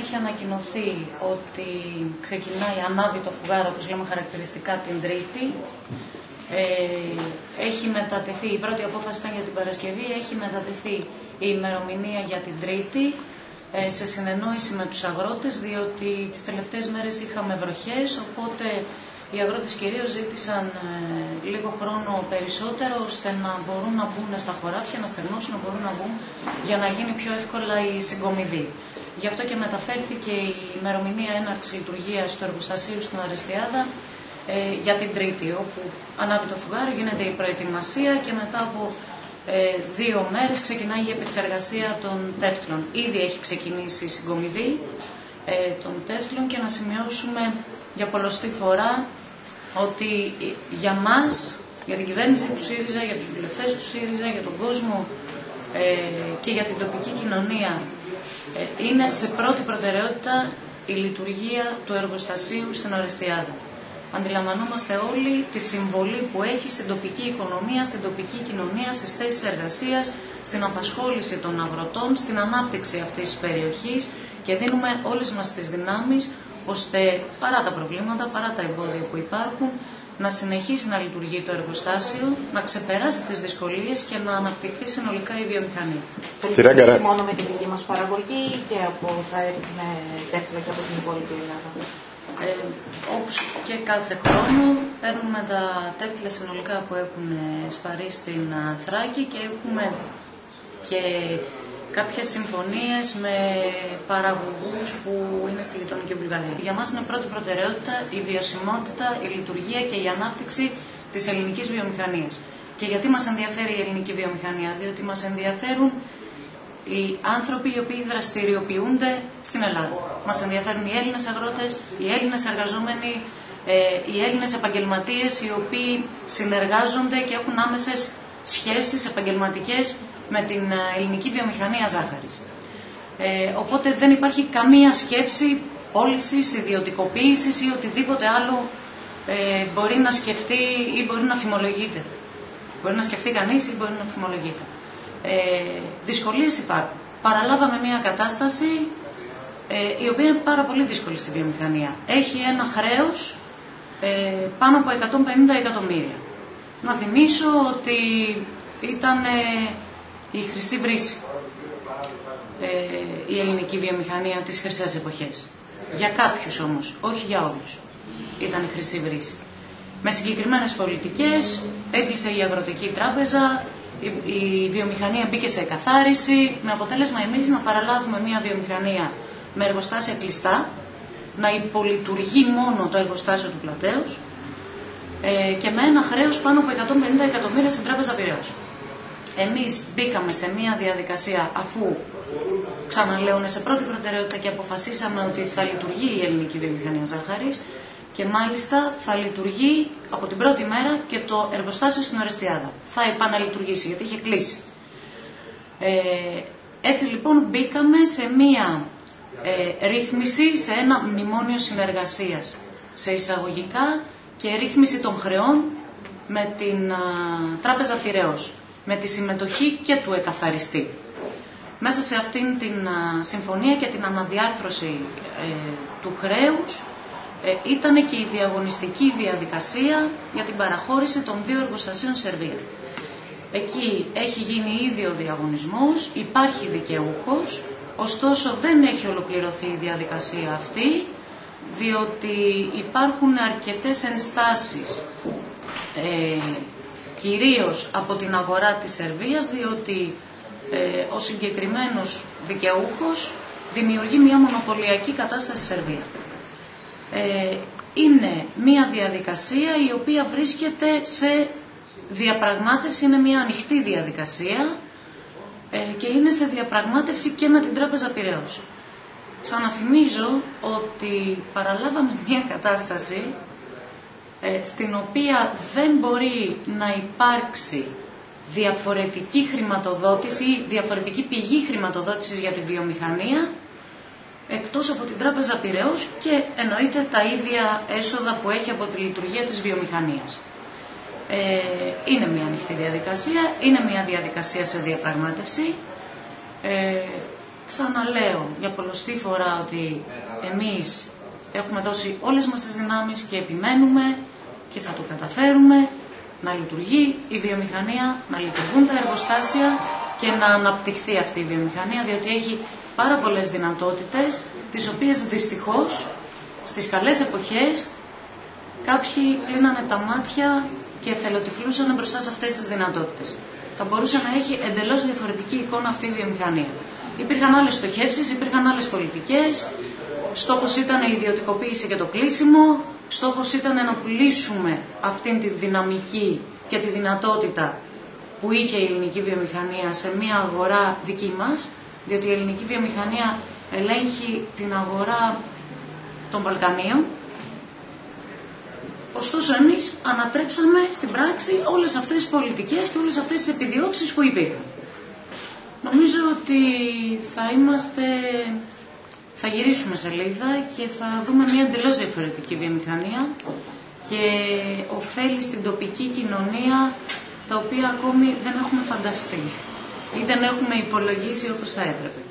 έχει ανακοινωθεί ότι ξεκινάει, ανάβει το φουγάρο, όπως λέμε χαρακτηριστικά, την Τρίτη. Έχει μετατεθεί, η πρώτη απόφαση ήταν για την Παρασκευή, έχει μετατεθεί η ημερομηνία για την Τρίτη σε συνεννόηση με τους αγρότες, διότι τις τελευταίες μέρες είχαμε βροχές, οπότε οι αγρότες κυρίως ζήτησαν λίγο χρόνο περισσότερο, ώστε να μπορούν να μπουν στα χωράφια, να στεγνώσουν, να μπορούν να μπουν, για να γίνει πιο εύκολα η συγκομιδή. Γι' αυτό και μεταφέρθηκε η ημερομηνία έναρξη λειτουργίας του εργοστασίου στην Ορεστιάδα για την Τρίτη, όπου ανάβει το φουγάρο, γίνεται η προετοιμασία και μετά από 2 μέρες ξεκινάει η επεξεργασία των τεύτλων. Ήδη έχει ξεκινήσει η συγκομιδή των τεύτλων και να σημειώσουμε για πολλοστή φορά ότι για μας, για την κυβέρνηση του ΣΥΡΙΖΑ, για τους βουλευτές του ΣΥΡΙΖΑ, για τον κόσμο και για την τοπική κοινωνία είναι σε πρώτη προτεραιότητα η λειτουργία του εργοστασίου στην Ορεστιάδα. Αντιλαμβανόμαστε όλοι τη συμβολή που έχει στην τοπική οικονομία, στην τοπική κοινωνία, στις θέσεις εργασίας, στην απασχόληση των αγροτών, στην ανάπτυξη αυτής της περιοχής και δίνουμε όλες μας τις δυνάμεις ώστε παρά τα προβλήματα, παρά τα εμπόδια που υπάρχουν, να συνεχίσει να λειτουργεί το εργοστάσιο, να ξεπεράσει τις δυσκολίες και να αναπτυχθεί συνολικά η βιομηχανία. Λειτουργήσει μόνο με την δική μας παραγωγή και θα έρθουμε τέφλα και από την υπόλοιπη Ελλάδα? Όπως και κάθε χρόνο παίρνουμε τα τέφτυλα συνολικά που έχουν σπαρεί στην Θράκη και έχουμε και κάποιες συμφωνίες με παραγωγούς που είναι στη γειτονική Βουλγαρία. Για μας είναι πρώτη προτεραιότητα η βιωσιμότητα, η λειτουργία και η ανάπτυξη της ελληνικής βιομηχανίας. Και γιατί μας ενδιαφέρει η ελληνική βιομηχανία? Διότι μας ενδιαφέρουν οι άνθρωποι οι οποίοι δραστηριοποιούνται στην Ελλάδα. Μας ενδιαφέρουν οι Έλληνες αγρότες, οι Έλληνες εργαζόμενοι, οι Έλληνες επαγγελματίες οι οποίοι συνεργάζονται και έχουν άμεσες σχέσεις επαγγελματικές με την ελληνική βιομηχανία ζάχαρης. Οπότε δεν υπάρχει καμία σκέψη πώλησης, ιδιωτικοποίησης ή οτιδήποτε άλλο μπορεί να σκεφτεί ή μπορεί να φημολογείται. Μπορεί να σκεφτεί κανείς ή μπορεί να φημολογείται. Δυσκολίες υπάρχουν. Παραλάβαμε μια κατάσταση η οποία είναι πάρα πολύ δύσκολη στη βιομηχανία. Έχει ένα χρέος πάνω από 150 εκατομμύρια. Να θυμίσω ότι ήταν η χρυσή βρύση η ελληνική βιομηχανία τις χρυσές εποχές. Για κάποιους όμως, όχι για όλους, ήταν η χρυσή βρύση. Με συγκεκριμένες πολιτικές έκλεισε η Αγροτική Τράπεζα, η βιομηχανία μπήκε σε εκαθάριση, με αποτέλεσμα εμείς να παραλάβουμε μια βιομηχανία με εργοστάσια κλειστά, να υπολειτουργεί μόνο το εργοστάσιο του Πλατέως και με ένα χρέος πάνω από 150 εκατομμύρια στην Τράπεζα Πειραιώς. Εμείς μπήκαμε σε μια διαδικασία, αφού ξαναλέω είναι σε πρώτη προτεραιότητα και αποφασίσαμε ότι θα λειτουργεί η ελληνική βιομηχανία ζάχαρης και μάλιστα θα λειτουργεί από την πρώτη μέρα και το εργοστάσιο στην Ορεστιάδα. Θα επαναλειτουργήσει γιατί είχε κλείσει. Έτσι λοιπόν μπήκαμε σε μια ρύθμιση, σε ένα μνημόνιο συνεργασίας, σε εισαγωγικά και ρύθμιση των χρεών με την Τράπεζα Πειραιώς, με τη συμμετοχή και του εκαθαριστή. Μέσα σε αυτήν την συμφωνία και την αναδιάρθρωση του χρέους ήταν και η διαγωνιστική διαδικασία για την παραχώρηση των 2 εργοστασίων Σερβία. Εκεί έχει γίνει ήδη ο διαγωνισμός, υπάρχει δικαιούχος, ωστόσο δεν έχει ολοκληρωθεί η διαδικασία αυτή, διότι υπάρχουν αρκετές ενστάσεις, κυρίως από την αγορά της Σερβίας, διότι ο συγκεκριμένος δικαιούχος δημιουργεί μια μονοπωλιακή κατάσταση στη Σερβία. Είναι μια διαδικασία η οποία βρίσκεται σε διαπραγμάτευση, είναι μια ανοιχτή διαδικασία και είναι σε διαπραγμάτευση και με την Τράπεζα Πειραιώς. Ξαναθυμίζω ότι παραλάβαμε μια κατάσταση στην οποία δεν μπορεί να υπάρξει διαφορετική χρηματοδότηση ή διαφορετική πηγή χρηματοδότησης για τη βιομηχανία εκτός από την Τράπεζα Πειραιώς και εννοείται τα ίδια έσοδα που έχει από τη λειτουργία της βιομηχανίας. Είναι μια ανοιχτή διαδικασία, είναι μια διαδικασία σε διαπραγμάτευση. Ξαναλέω για πολλοστή φορά ότι εμείς έχουμε δώσει όλες μας τις δυνάμεις και επιμένουμε και θα το καταφέρουμε να λειτουργεί η βιομηχανία, να λειτουργούν τα εργοστάσια και να αναπτυχθεί αυτή η βιομηχανία, διότι έχει πάρα πολλές δυνατότητες, τις οποίες δυστυχώς στις καλές εποχές κάποιοι κλείνανε τα μάτια και εθελοτυφλούσαν μπροστά σε αυτές τις δυνατότητες. Θα μπορούσε να έχει εντελώς διαφορετική εικόνα αυτή η βιομηχανία. Υπήρχαν άλλες στοχεύσεις, υπήρχαν άλλες πολιτικές, στόχος ήταν η ιδιωτικοποίηση και το κλείσιμο, στόχος ήταν να πουλήσουμε αυτήν τη δυναμική και τη δυνατότητα που είχε η ελληνική βιομηχανία σε μια αγορά δική μας, διότι η ελληνική βιομηχανία ελέγχει την αγορά των Βαλκανίων. Ωστόσο εμείς ανατρέψαμε στην πράξη όλες αυτές τις πολιτικές και όλες αυτές τις επιδιώξεις που υπήρχαν. Νομίζω ότι θα γυρίσουμε σελίδα και θα δούμε μια εντελώς διαφορετική βιομηχανία και ωφέλη στην τοπική κοινωνία τα οποία ακόμη δεν έχουμε φανταστεί ή δεν έχουμε υπολογίσει όπως θα έπρεπε.